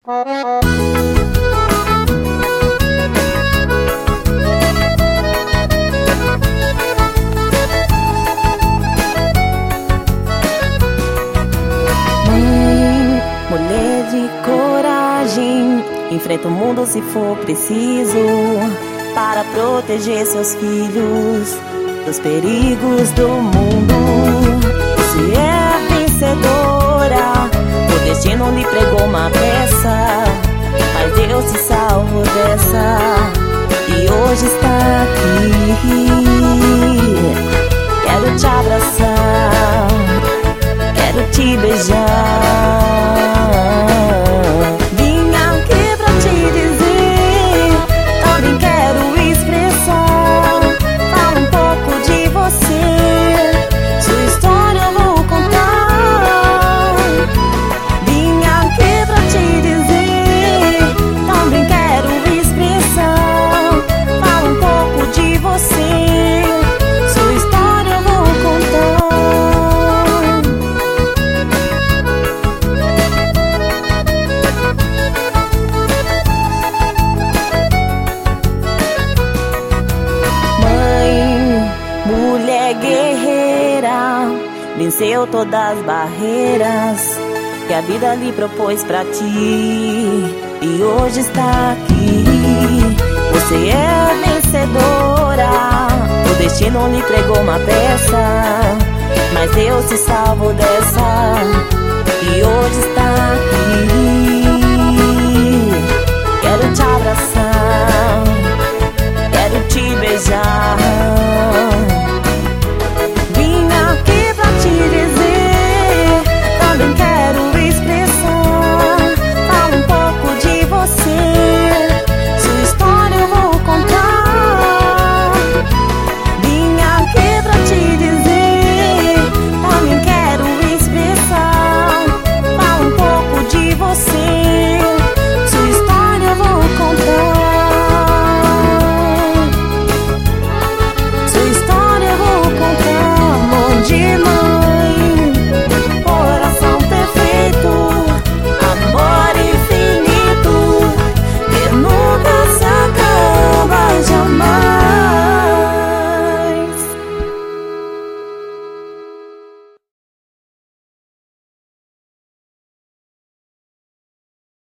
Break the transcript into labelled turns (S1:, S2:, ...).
S1: Mãe, mulher de coragem, enfrenta o mundo se for preciso, para proteger seus filhos dos perigos do mundo. Você é vencedora, o destino lhe pregou uma peça, mas Deus te salvou dessa, e hoje está aqui. Quero te abraçar, quero te beijar. Vim aqui pra te dizer, também quero expressar. Fala um pouco de você, sua história eu vou contar. Vim aqui pra te dizer, também quero expressar. Fala um pouco de você, sua história eu vou contar. Mulher guerreira, venceu todas as barreiras que a vida lhe propôs pra ti, e hoje está aqui. Você é vencedora, o destino lhe pregou uma peça, mas Deus te salvou dessa, e hoje está aqui.